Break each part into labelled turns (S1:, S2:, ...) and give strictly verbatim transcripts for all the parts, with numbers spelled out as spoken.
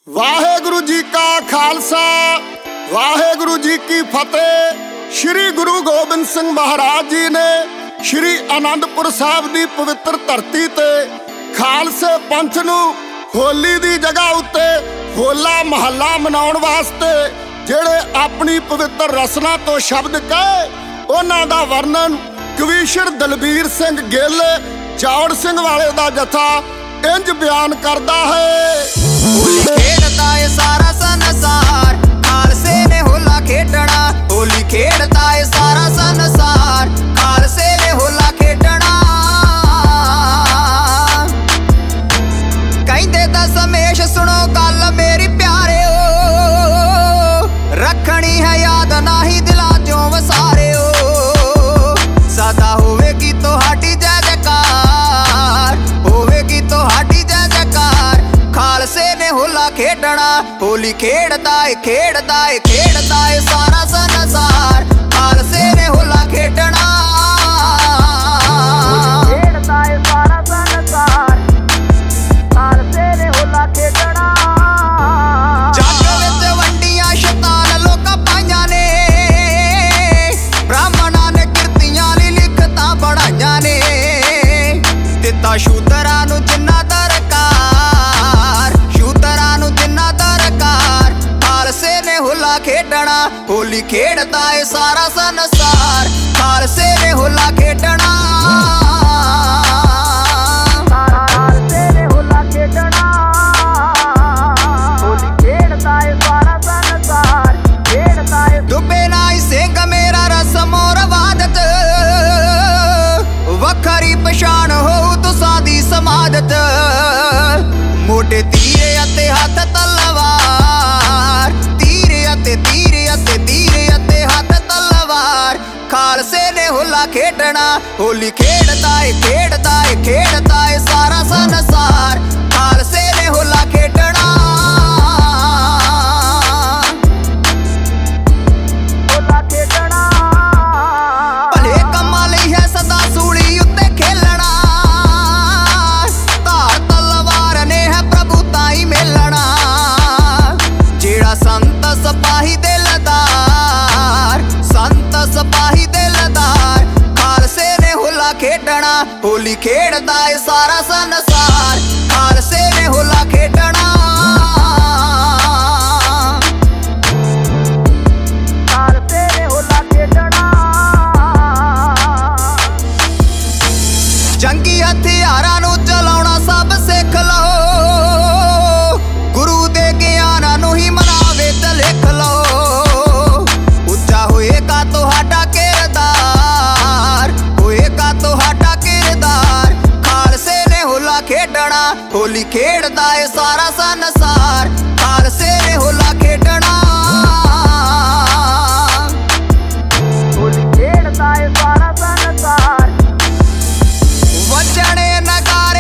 S1: वाहेगुरु जी का खालसा वाहेगुरु जी की फतेह। श्री गुरु गोबिंद सिंह महाराज जी ने श्री आनंदपुर साहब की पवित्र धरती ते खालसे पंथ नूं होली की जगह उत्ते होला महला मनाउण वास्ते जिहड़े अपनी पवित्र रसना तो शब्द कहे उन्हां दा वर्णन कवीशर दलबीर सिंह गिल चौड़ सिंह वाले दा जथा इंज बयान करदा है।
S2: होली खेड़ता है सारा संसार, खालसे ने होला खेडना। होली खेड़ता है सारा संसार, खालसे ने होला खेडना। कहंदे दशमेश सुनो गल मेरी प्यारे ओ, रखनी है याद नाही दिला चों वसारे ओ। सदा होवेगी तुहाडी जय जयकार, होवेगी तुहाडी जय जयकार। खालसे ने होला खेडना। होली खेड़दा है खेड़दा है खेड़दा है सारा संसार, खालसे ने होला खेडना। खेड़दा है सारा संसार, खालसे ने होला खेडना। जग विच वंडियां शैतान लोकां पाइयां ने, ब्राह्मणां ने किरतियां लई लिखतां बनाइयां ने। दित्ता शूदरां नूं जिन्ना खेडना। होली खेड़ता है सारा संसार, खालसे ने होला खेडना। खालसे ने होला खेडना। होली खेड़ता है सारा संसार, खेड़ता है। डुबे नाई सिंह मेरा रस्म और वादत, वखरी पछाण हो तुसां दी समादत। मोटे तीरे अते हथ तलवार, तीरे अते तीरे अते हथ तलवार। खालसे ने होला खेडना। होली खेड़दा है खेड़दा है खेड़दा है सारा संसार, खालसे ने होला खेडना। होला खेडना। भले कम्मां लई है सदा सूली उत्ते खेलना, धार तलवार ने है प्रभु ताई मिलना। जेड़ा संत सपाही दिलदार, संत सपाही दिलदार, खालसे ने होला खेडना। होली खेड़दा है सारा संसार, खालसे ने होला खेडना। खालसे ने होला खेडना। जंगी हथियारां नूं चलाउणा सब सिख लओ, गुरु दे ज्ञानां नूं ही मनावे ते लिख लो। उच्चा होएगा तुहाडा किरदार, होएगा तुहाडा किरदार। खालसे ने होला खेडना। होली खेड़दा है सारा संसार, खालसे ने होला खेडना। होली खेड़दा है सारा संसार। वजणे नगारे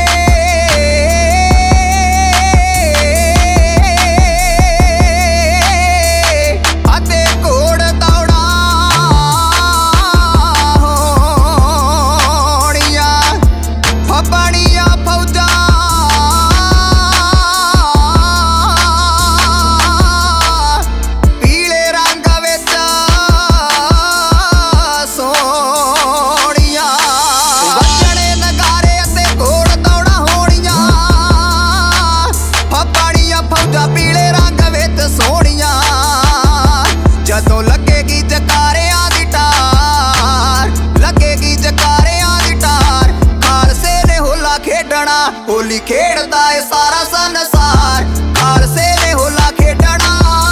S2: होली खेड़दा है सारा संसार, खालसे ने होला खेडना।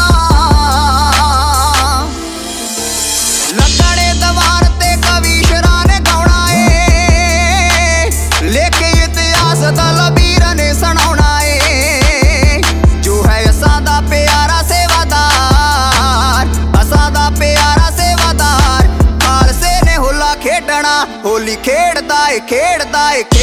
S2: लगने दवार ते कवीशरां ने गाउणा है, लेके इतिहास दलबीर ने सुनाउणा है। जो है असां दा प्यारा सेवादार, असां दा प्यारा सेवादार, खालसे ने होला खेडना। होली खेड़दा है खेड़दा है